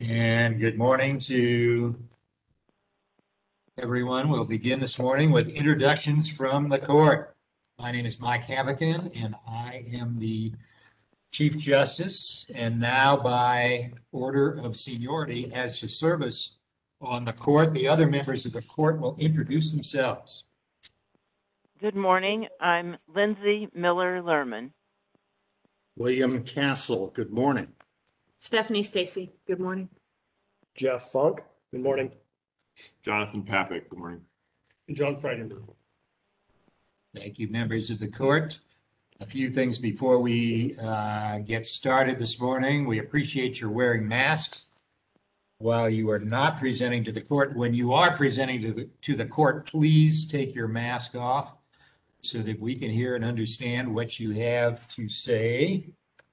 And good morning to everyone. We'll begin this morning with introductions from the court. My name is Mike Havocan, and I am the Chief Justice, and now by order of seniority as to service on the court, the other members of the court will introduce themselves. Good morning. I'm Lindsay Miller-Lerman. William Castle, good morning. Stephanie Stacy, good morning. Jeff Funk, good morning. Jonathan Papik, good morning. And John Freidenberg. Thank you, members of the court. A few things before we get started this morning. We appreciate your wearing masks while you are not presenting to the court. When you are presenting to the court, please take your mask off so that we can hear and understand what you have to say.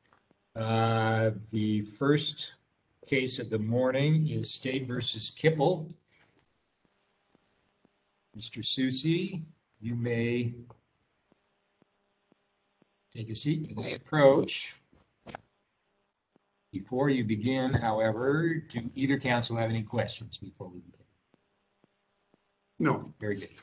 The first case of the morning is State versus Kipple. Mr. Soucy, you may take a seat and may approach. Before you begin, however, do either counsel have any questions before we begin? No. Very good.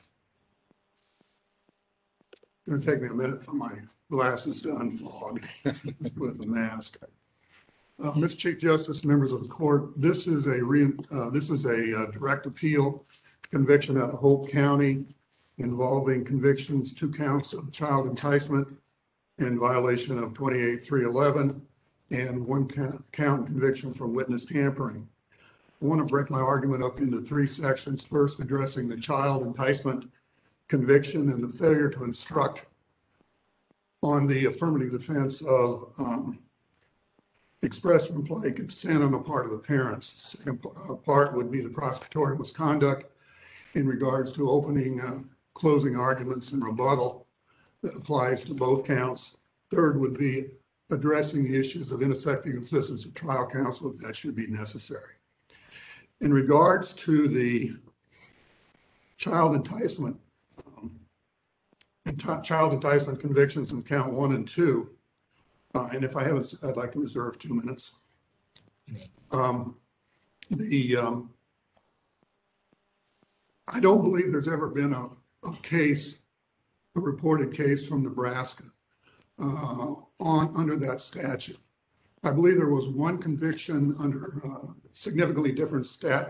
It's going to take me a minute for my glasses to unfog with the mask. Mr. Chief Justice, members of the court, this is a direct appeal conviction out of Hope County involving convictions, 2 counts of child enticement in violation of 28-311 and 1 count conviction for witness tampering. I want to break my argument up into 3 sections. First, addressing the child enticement conviction and the failure to instruct on the affirmative defense of express or implied consent on the part of the parents. The second part would be the prosecutorial misconduct in regards to opening, closing arguments and rebuttal that applies to both counts. Third would be addressing the issues of ineffective assistance of trial counsel if that should be necessary. In regards to the child enticement convictions in count 1 and 2, and if I haven't, I'd like to reserve 2 minutes. I don't believe there's ever been a reported case from Nebraska under that statute. I believe there was 1 conviction under significantly different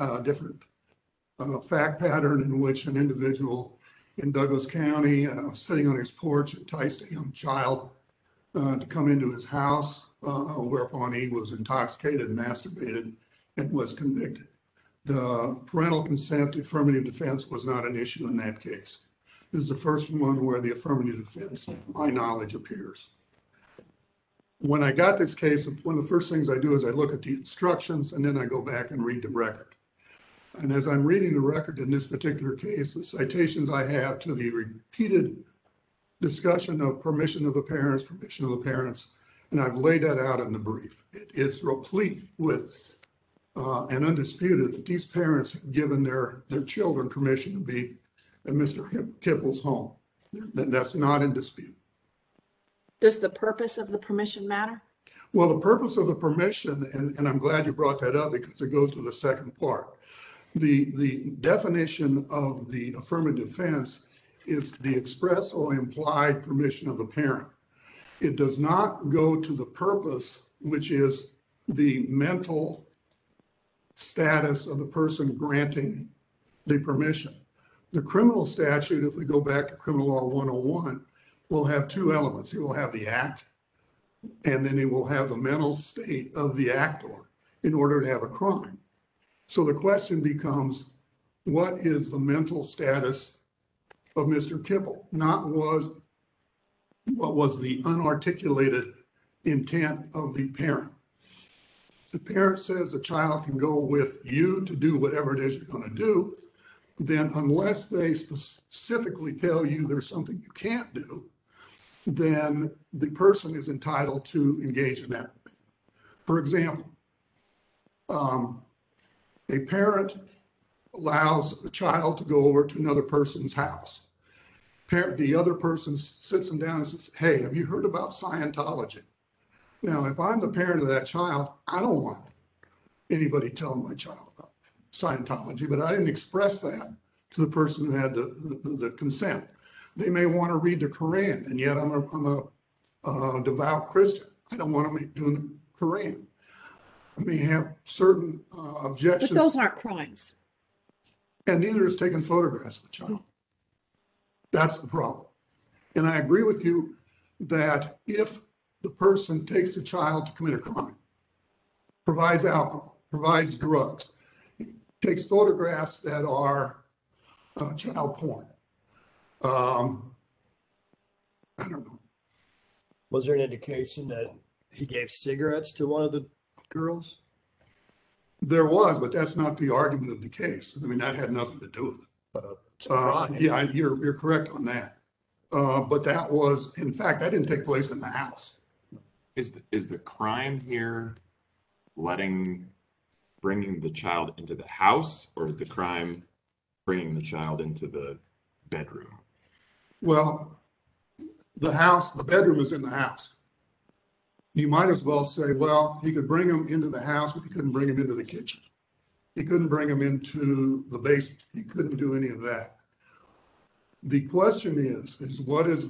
fact pattern in which an individual in Douglas County sitting on his porch enticed a young child to come into his house, whereupon he was intoxicated, masturbated, and was convicted. The parental consent affirmative defense was not an issue in that case. This is the first one where the affirmative defense, to my knowledge, appears. When I got this case, one of the first things I do is I look at the instructions and then I go back and read the record. And as I'm reading the record in this particular case, the citations I have to the repeated discussion of permission of the parents, and I've laid that out in the brief. It's replete with and undisputed that these parents have given their children permission to be at Mr. Kipple's home. That's not in dispute. Does the purpose of the permission matter? Well, the purpose of the permission, and I'm glad you brought that up because it goes to the second part. The definition of the affirmative defense is the express or implied permission of the parent. It does not go to the purpose, which is the mental status of the person granting the permission. The criminal statute, if we go back to Criminal Law 101, will have 2 elements. It will have the act, and then it will have the mental state of the actor in order to have a crime. So the question becomes, what is the mental status of Mr. Kipple? Not what was the unarticulated intent of the parent. The parent says the child can go with you to do whatever it is you're going to do, then unless they specifically tell you there's something you can't do, then the person is entitled to engage in that. For example, a parent allows a child to go over to another person's house. The other person sits them down and says, hey, have you heard about Scientology? Now, if I'm the parent of that child, I don't want anybody telling my child about Scientology, but I didn't express that to the person who had the consent. They may want to read the Quran, and yet I'm a devout Christian. I don't want them doing the Quran. I may have certain But objections, those aren't crimes. and neither is taking photographs of the child. That's the problem. And I agree with you that if the person takes the child to commit a crime, provides alcohol, provides drugs, takes photographs that are child porn. I don't know. Was there an indication that he gave cigarettes to one of the girls? There was, but that's not the argument of the case. I mean, that had nothing to do with it. It's a crime. Yeah, you're correct on that. But that was, in fact, that didn't take place in the house. Is the crime here bringing the child into the house, or is the crime bringing the child into the bedroom? Well, the bedroom is in the house. You might as well say, well, he could bring him into the house, but he couldn't bring him into the kitchen. He couldn't bring him into the basement. He couldn't do any of that. The question is what is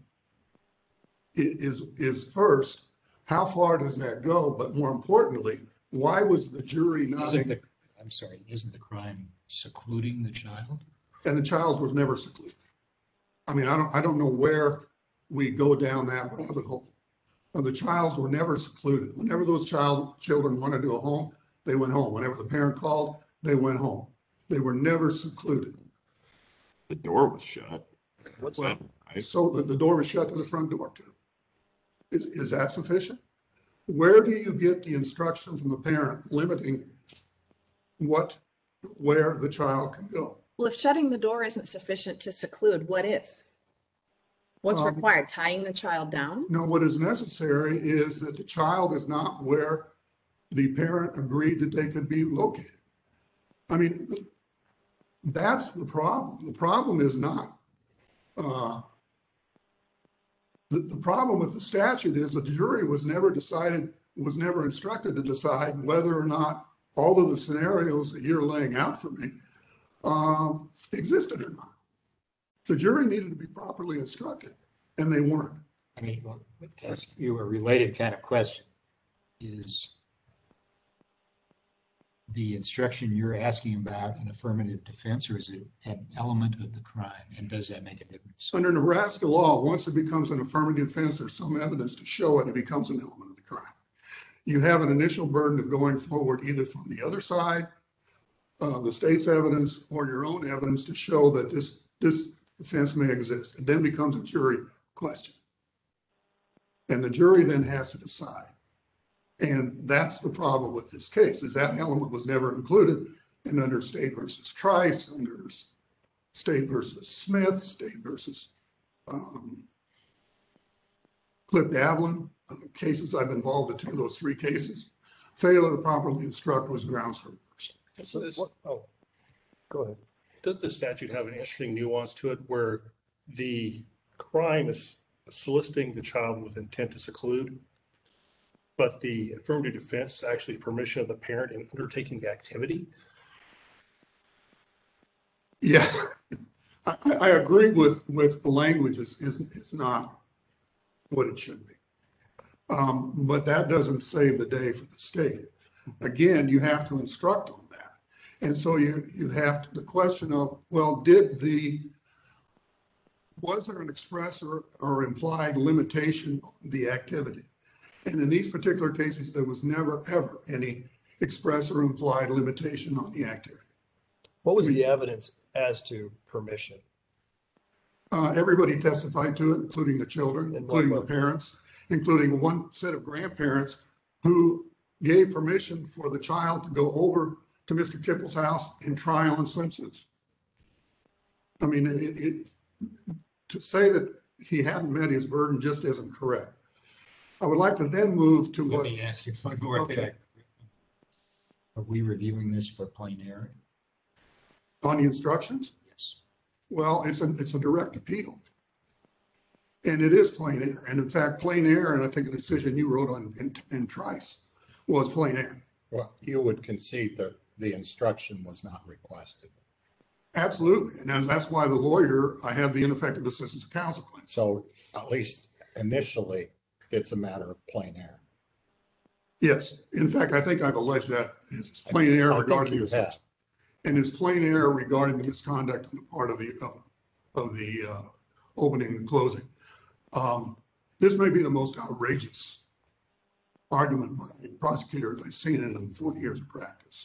first, how far does that go? But more importantly, why was the jury not, Isn't the crime secluding the child? and the child was never secluded? I mean, I don't know where we go down that rabbit hole. The childs were never secluded. Whenever those children wanted to go home, they went home. Whenever the parent called, they went home. They were never secluded. The door was shut. What's Well, that? Right? so the door was shut to the front door too. Is that sufficient? Where do you get the instruction from the parent limiting where the child can go? Well, if shutting the door isn't sufficient to seclude, what is? What's required? Tying the child down? No, what is necessary is that the child is not where the parent agreed that they could be located. I mean, that's the problem. The problem is not, the problem with the statute is that the jury was never instructed to decide whether or not all of the scenarios that you're laying out for me existed or not. The jury needed to be properly instructed, and they weren't. I mean, well, to ask you a related kind of question, is the instruction you're asking about an affirmative defense, or is it an element of the crime? And does that make a difference? Under Nebraska law, once it becomes an affirmative defense, there's some evidence to show it, it becomes an element of the crime. You have an initial burden of going forward either from the other side, the state's evidence, or your own evidence to show that this defense may exist. It then becomes a jury question. And the jury then has to decide. And that's the problem with this case, is that element was never included. And under State versus Trice, under State versus Smith, State versus Cliff Davlin, cases I've been involved in, two of those three cases, failure to properly instruct was grounds for reversal. So go ahead. Does the statute have an interesting nuance to it where the crime is soliciting the child with intent to seclude, but the affirmative defense is actually permission of the parent in undertaking the activity? Yeah, I agree with the language is not what it should be. But that doesn't save the day for the state. Again, you have to instruct on that. And so you have the question of, well, was there an express or implied limitation on the activity? And in these particular cases, there was never, ever any express or implied limitation on the activity. What was the evidence as to permission? Everybody testified to it, including the children, including the parents, including one set of grandparents who gave permission for the child to go over to Mr. Kipple's house and try on swimsuits. I mean, to say that he hadn't met his burden just isn't correct. I would like to then move to Let me ask you one more thing. Okay. Are we reviewing this for plain error? on the instructions. Yes. Well, it's a direct appeal. And it is plain error. And in fact, plain error, and I think a decision you wrote on in Trice was plain error. Well, you would concede that the instruction was not requested. Absolutely. And that's why the lawyer, I have the ineffective assistance of counsel claim. So at least initially, it's a matter of plain error. Yes. In fact, I think I've alleged that it's plain error I think regarding you the have. assertion. And it's plain error regarding the misconduct on the part of the opening and closing. This may be the most outrageous argument by a prosecutor I've seen in 40 years of practice.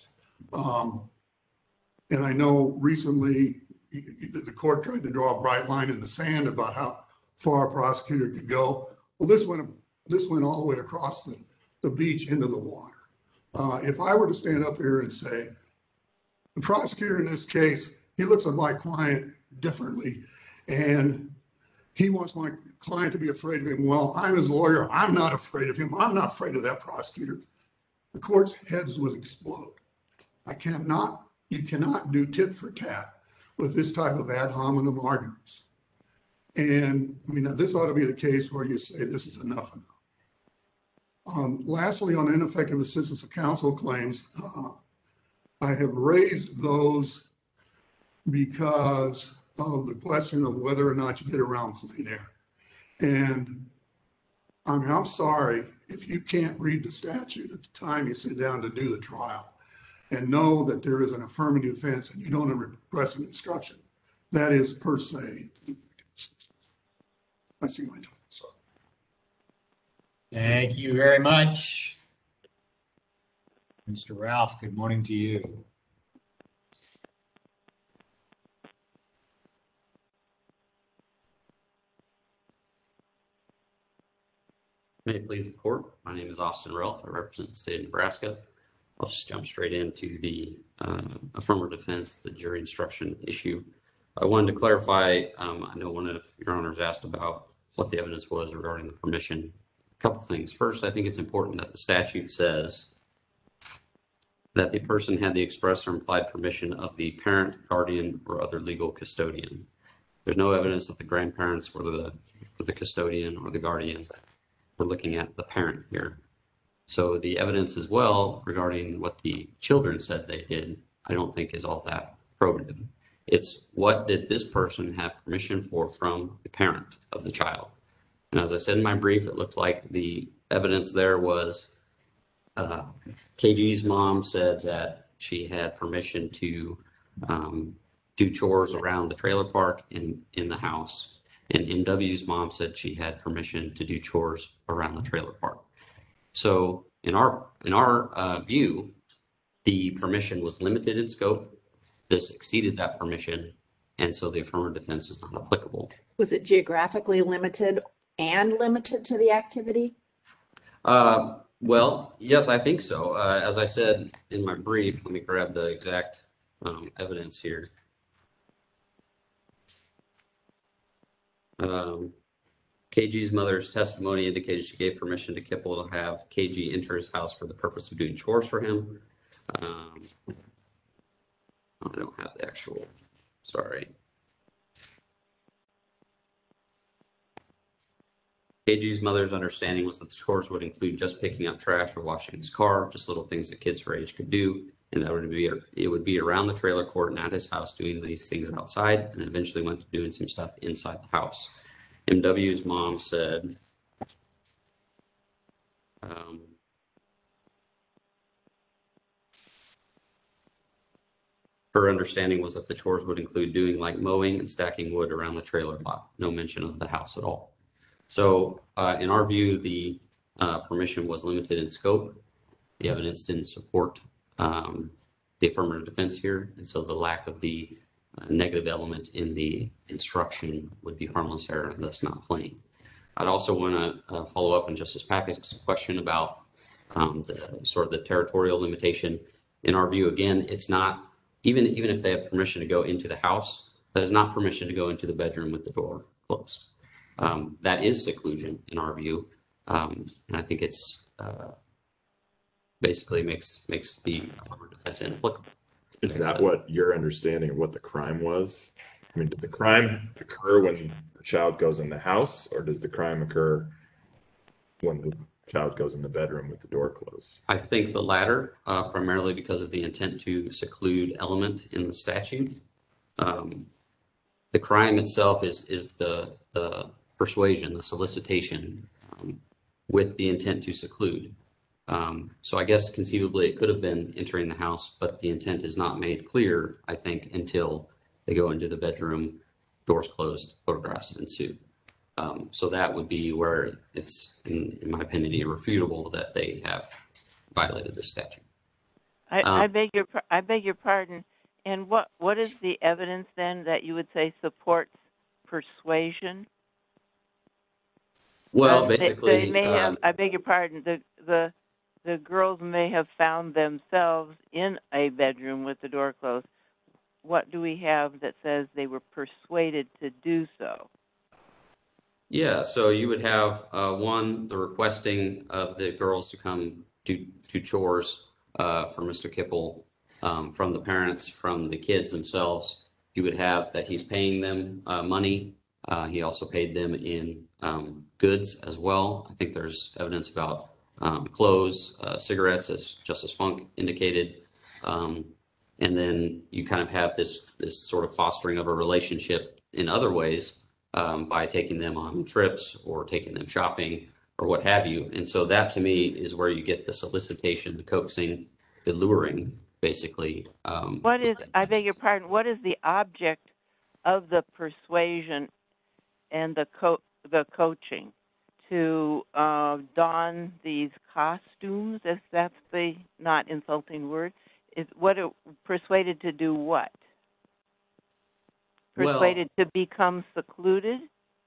And I know recently the court tried to draw a bright line in the sand about how far a prosecutor could go. Well, this went all the way across the beach into the water. If I were to stand up here and say, the prosecutor in this case, he looks at my client differently, and he wants my client to be afraid of him. Well, I'm his lawyer. I'm not afraid of him. I'm not afraid of that prosecutor. The court's heads would explode. You cannot do tit for tat with this type of ad hominem arguments. And I mean, this ought to be the case where you say this is enough. Lastly, on ineffective assistance of counsel claims, I have raised those because of the question of whether or not you get around plain error. And I mean, I'm sorry if you can't read the statute at the time you sit down to do the trial and know that there is an affirmative defense and you don't request an instruction. That is per se. I see my time. So. Thank you very much. Mr. Ralph, good morning to you. May it please the court. My name is Austin Ralph. I represent the state of Nebraska. I'll just jump straight into the affirmative defense, the jury instruction issue. I wanted to clarify, I know one of your honors asked about what the evidence was regarding the permission. A couple things. First, I think it's important that the statute says that the person had the express or implied permission of the parent, guardian, or other legal custodian. There's no evidence that the grandparents were the custodian or the guardian. We're looking at the parent here. So the evidence as well regarding what the children said they did, I don't think is all that probative. It's what did this person have permission for from the parent of the child. And as I said in my brief, it looked like the evidence there was KG's mom said that she had permission to do chores around the trailer park and in the house. And MW's mom said she had permission to do chores around the trailer park. So in our view, the permission was limited in scope. This exceeded that permission, and so the affirmative defense is not applicable. Was it geographically limited and limited to the activity? Well, yes, I think so. As I said in my brief, let me grab the exact evidence here. KG's mother's testimony indicated she gave permission to Kipple to have KG enter his house for the purpose of doing chores for him. I don't have the actual, sorry. KG's mother's understanding was that the chores would include just picking up trash or washing his car, just little things that kids her age could do, and that it would be around the trailer court and at his house doing these things outside, and eventually went to doing some stuff inside the house. MW's mom said, her understanding was that the chores would include doing like mowing and stacking wood around the trailer lot. No mention of the house at all. So in our view, the permission was limited in scope. The evidence didn't support the affirmative defense here. And so the lack of the negative element in the instruction would be harmless error and thus not plain. I'd also want to follow up on Justice Packett's question about the territorial limitation. In our view, again, it's not, even if they have permission to go into the house, that is not permission to go into the bedroom with the door closed. That is seclusion in our view. And I think it's basically makes the affirmative defense inapplicable. Is that what your understanding of what the crime was? I mean, did the crime occur when the child goes in the house, or does the crime occur when the child goes in the bedroom with the door closed? I think the latter, primarily because of the intent to seclude element in the statute. The crime itself is the persuasion, the solicitation, with the intent to seclude. So I guess conceivably it could have been entering the house, but the intent is not made clear, I think, until they go into the bedroom, doors closed, photographs ensue. So that would be where it's, in my opinion, irrefutable that they have violated the statute. I beg your pardon. And what is the evidence then that you would say supports persuasion? Well, They basically, may have. I beg your pardon. The girls may have found themselves in a bedroom with the door closed. What do we have that says they were persuaded to do so? yeah, so you would have one, the requesting of the girls to come do chores for Mr. Kipple, from the parents, from the kids themselves. You would have that he's paying them money. He also paid them in goods as well. I think there's evidence about clothes, cigarettes, as Justice Funk indicated. And then you kind of have this sort of fostering of a relationship in other ways, by taking them on trips or taking them shopping or what have you. And so that to me is where you get the solicitation, the coaxing, the luring, basically. I beg your pardon, what is the object of the persuasion and the coaching? To don these costumes, if that's the not insulting word, is what persuaded to do what? Persuaded to become secluded?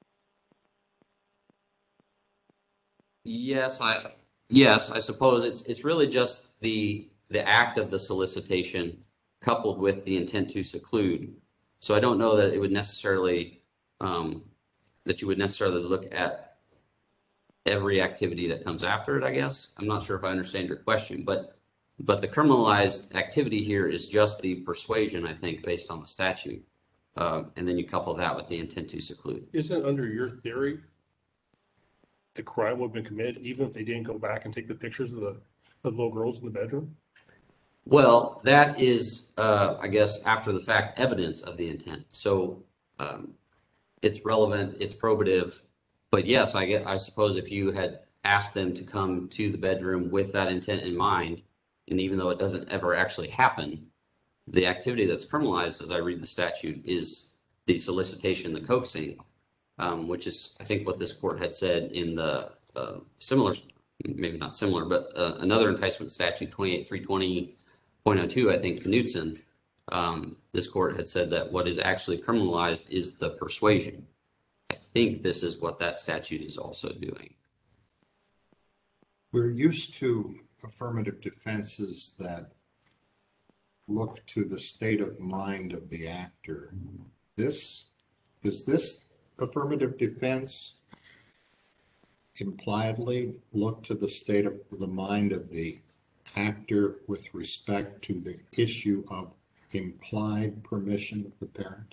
Yes, I suppose it's really just the act of the solicitation coupled with the intent to seclude. So I don't know that it would necessarily that you would necessarily look at every activity that comes after it, I guess. I'm not sure if I understand your question, but the criminalized activity here is just the persuasion, I think, based on the statute. And then you couple that with the intent to seclude. Isn't under your theory, the crime would have been committed even if they didn't go back and take the pictures of the little girls in the bedroom? Well, that is, I guess, after the fact evidence of the intent. So it's relevant, it's probative. But yes, I suppose if you had asked them to come to the bedroom with that intent in mind, and even though it doesn't ever actually happen, the activity that's criminalized, as I read the statute, is the solicitation, the coaxing, which is, I think, what this court had said in the similar, maybe not similar, but another enticement statute, 28320.02, I think, Knutson. This court had said that what is actually criminalized is the persuasion. I think this is what that statute is also doing. We're used to affirmative defenses that look to the state of mind of the actor. Does this affirmative defense impliedly look to the state of the mind of the actor with respect to the issue of implied permission of the parent?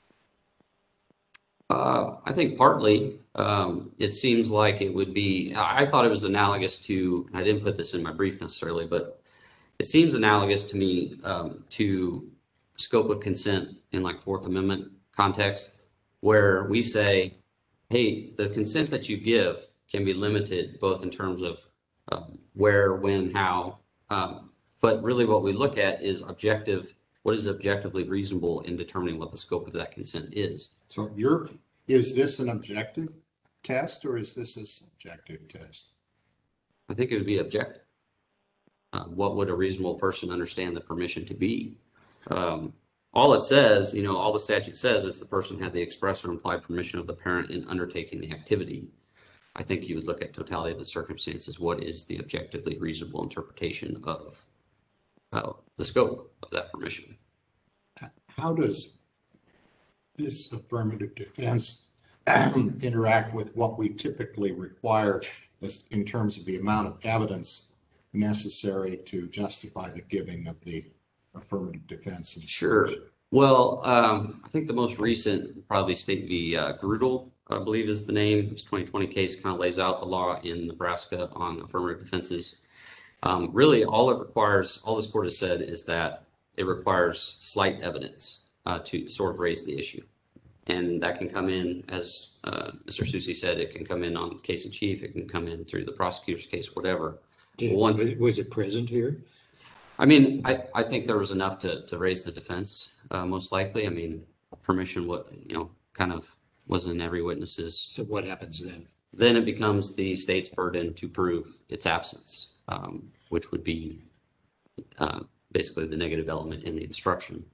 I think partly it seems like it would be, I thought it was analogous to, I didn't put this in my brief necessarily, but it seems analogous to me to scope of consent in like Fourth Amendment context, where we say, hey, the consent that you give can be limited both in terms of where, when, how, but really what we look at is objective. What is objectively reasonable in determining what the scope of that consent is? So is this an objective test or is this a subjective test? I think it would be objective. What would a reasonable person understand the permission to be? All it says, all the statute says is the person had the express or implied permission of the parent in undertaking the activity. I think you would look at totality of the circumstances. What is the objectively reasonable interpretation of the scope of that permission? How does this affirmative defense interact with what we typically require in terms of the amount of evidence necessary to justify the giving of the affirmative defense? Sure. Well, I think the most recent probably State v. Grudel I believe is the name. This 2020 case kind of lays out the law in Nebraska on affirmative defenses. Really, all this court has said is that it requires slight evidence to sort of raise the issue. And that can come in, as Mr. Susi said, it can come in on case in chief, it can come in through the prosecutor's case, whatever. Was it present here? I mean, I think there was enough to raise the defense, most likely. I mean, permission, kind of was in every witness's. So what happens then? Then it becomes the state's burden to prove its absence, which would be basically the negative element in the instruction.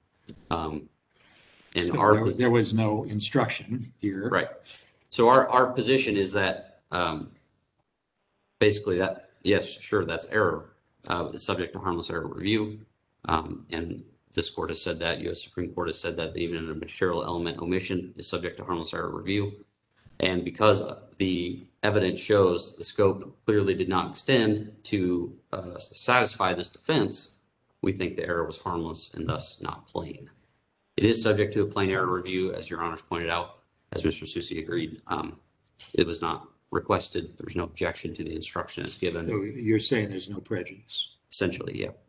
There was no instruction here. Right. So our position is that basically that, yes, sure, that's error. It's subject to harmless error review. And this court has said that, U.S. Supreme Court has said that even a material element omission is subject to harmless error review. And because the evidence shows the scope clearly did not extend to satisfy this defense, we think the error was harmless and thus not plain. It is subject to a plain error review, as Your Honors pointed out, as Mr. Susi agreed. It was not requested. There was no objection to the instruction as given. So you're saying there's no prejudice? Essentially, yeah.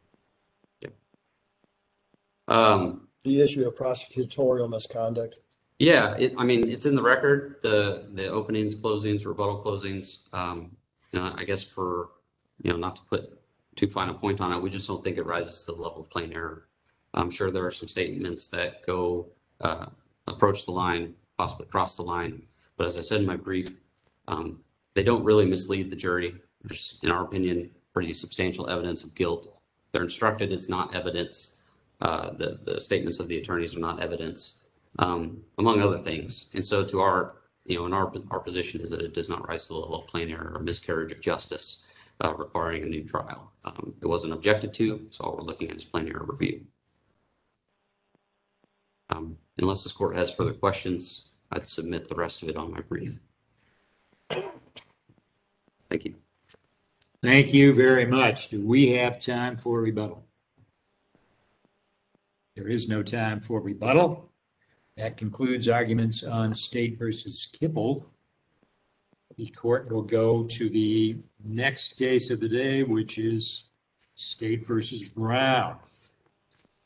The issue of prosecutorial misconduct. Yeah, it's in the record, the openings, closings, rebuttal closings. I guess for, not to put too fine a point on it, we just don't think it rises to the level of plain error. I'm sure there are some statements that go approach the line, possibly cross the line. But as I said in my brief, they don't really mislead the jury. There's, in our opinion, pretty substantial evidence of guilt. They're instructed it's not evidence. The statements of the attorneys are not evidence, among other things. And so to our position is that it does not rise to the level of plain error or miscarriage of justice requiring a new trial. It wasn't objected to, so all we're looking at is plain error review. Unless this court has further questions, I'd submit the rest of it on my brief. Thank you. Thank you very much. Do we have time for rebuttal? There is no time for rebuttal. That concludes arguments on State versus Kipple. The court will go to the next case of the day, which is State versus Brown.